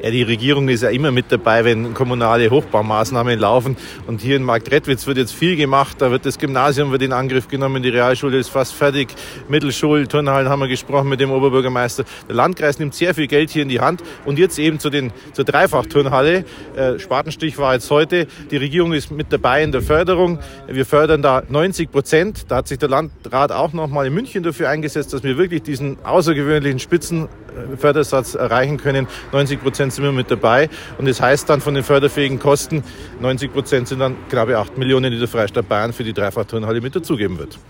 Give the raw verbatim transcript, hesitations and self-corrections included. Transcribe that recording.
Ja, die Regierung ist ja immer mit dabei, wenn kommunale Hochbaumaßnahmen laufen. Und hier in Marktredwitz wird jetzt viel gemacht. Da wird das Gymnasium wird in Angriff genommen, die Realschule ist fast fertig. Mittelschule, Turnhallen haben wir gesprochen mit dem Oberbürgermeister. Der Landkreis nimmt sehr viel Geld hier in die Hand. Und jetzt eben zu den, zur Dreifachturnhalle. Äh, Spatenstich war jetzt heute. Die Regierung ist mit dabei in der Förderung. Wir fördern da neunzig Prozent. Da hat sich der Landrat auch nochmal in München dafür eingesetzt, dass wir wirklich diesen außergewöhnlichen Spitzenfördersatz erreichen können. neunzig Prozent sind wir mit dabei. Und das heißt dann von den förderfähigen Kosten, neunzig Prozent sind dann knappe acht Millionen, die der Freistaat Bayern für die Dreifach-Turnhalle mit dazugeben wird.